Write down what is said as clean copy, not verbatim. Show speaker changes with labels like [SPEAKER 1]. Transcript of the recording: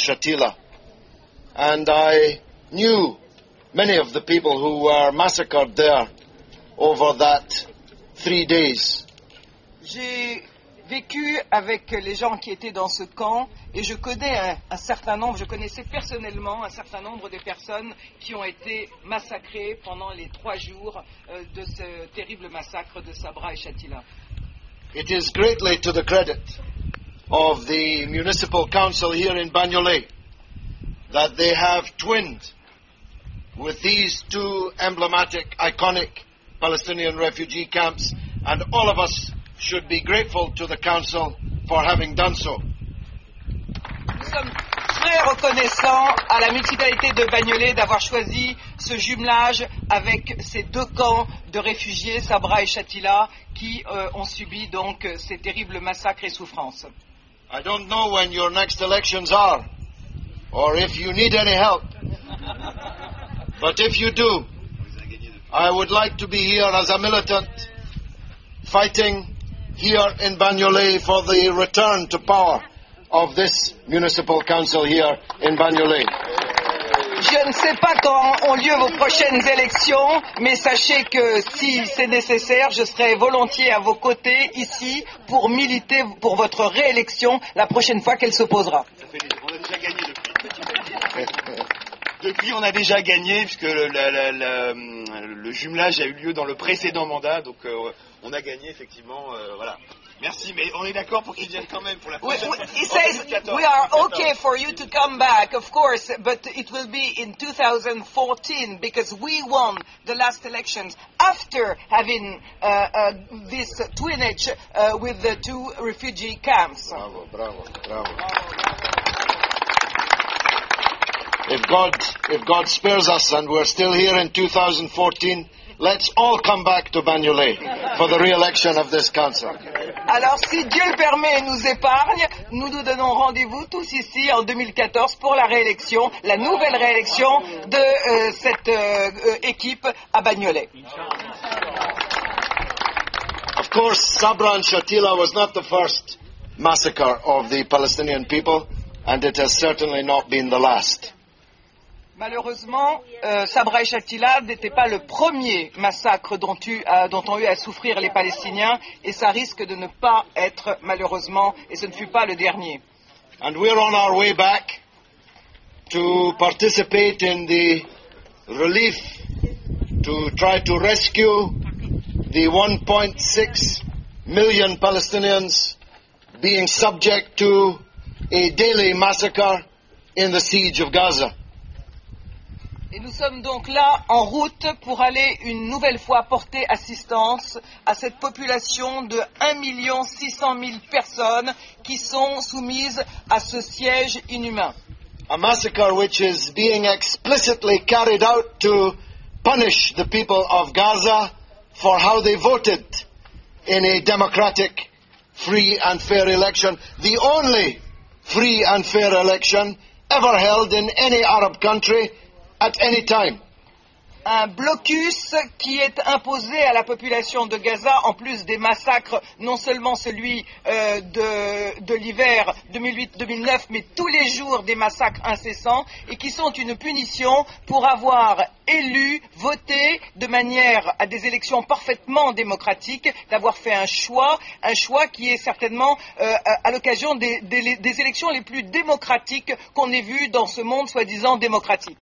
[SPEAKER 1] Shatila, and I knew many of the people who were massacred there over that 3 days.
[SPEAKER 2] J'ai vécu avec les gens qui étaient dans ce camp et je connais un certain nombre, je connaissais personnellement un certain nombre de personnes qui ont été massacrées pendant les 3 jours de ce terrible massacre de Sabra et Shatila.
[SPEAKER 1] It is greatly to the credit of the municipal council here in Bagnolet that they have twinned with these 2 emblematic, iconic Palestinian refugee camps, and all of us should be grateful to the council for having done so.
[SPEAKER 2] Nous sommes très reconnaissants à la municipalité de Bagnolet d'avoir choisi ce jumelage avec ces 2 camps de réfugiés, Sabra et Shatila, qui ont subi donc ces terribles massacres et souffrances.
[SPEAKER 1] I don't know when your next elections are, or if you need any help. But if you do, I would like to be here as a militant, fighting here in Bagnolet for the return to power of this municipal council here in Bagnolet.
[SPEAKER 2] Je ne sais pas quand ont lieu vos prochaines élections, mais sachez que si c'est nécessaire, je serai volontiers à vos côtés ici pour militer pour votre réélection la prochaine fois qu'elle s'opposera.
[SPEAKER 3] On a déjà gagné depuis. Depuis, on a déjà gagné, puisque le jumelage a eu lieu dans le précédent mandat, donc on a gagné effectivement, voilà. Merci, mais on est d'accord pour qu'ils viennent quand même pour la prochaine.
[SPEAKER 2] He says we are okay for you to come back, of course, but it will be in 2014 because we won the last elections after having this twinage with the 2 refugee camps.
[SPEAKER 1] Bravo, bravo, bravo. If God spares us and we're still here in 2014, let's all come back to Bagnolet for the re-election of this council.
[SPEAKER 2] Alors, si Dieu le permet et nous épargne, nous nous donnons rendez-vous tous ici en 2014 pour la réélection, la nouvelle réélection de cette équipe à Bagnolet.
[SPEAKER 1] Of course, Sabra and Shatila was not the first massacre of the Palestinian people, and it has certainly not been the last.
[SPEAKER 2] Malheureusement, Sabra et Shatila n'était pas le premier massacre dont ont eu à souffrir les Palestiniens, et ça risque de ne pas être, malheureusement, et ce ne fut pas le dernier.
[SPEAKER 1] And we're on our way back to participate in the relief, to try to rescue the 1.6 million Palestinians being subject to a daily massacre in the siege of Gaza.
[SPEAKER 2] Et nous sommes donc là en route pour aller une nouvelle fois porter assistance à cette population de 1 600 000 personnes qui sont soumises à ce siège inhumain.
[SPEAKER 1] A massacre which is being explicitly carried out to punish the people of Gaza for how they voted in a democratic, free and fair election, the only free and fair election ever held in any Arab country at any time.
[SPEAKER 2] Un blocus qui est imposé à la population de Gaza, en plus des massacres, non seulement celui de l'hiver 2008-2009, mais tous les jours des massacres incessants, et qui sont une punition pour avoir élu, voté de manière à des élections parfaitement démocratiques, d'avoir fait un choix qui est certainement à l'occasion des élections les plus démocratiques qu'on ait vues dans ce monde soi-disant démocratique.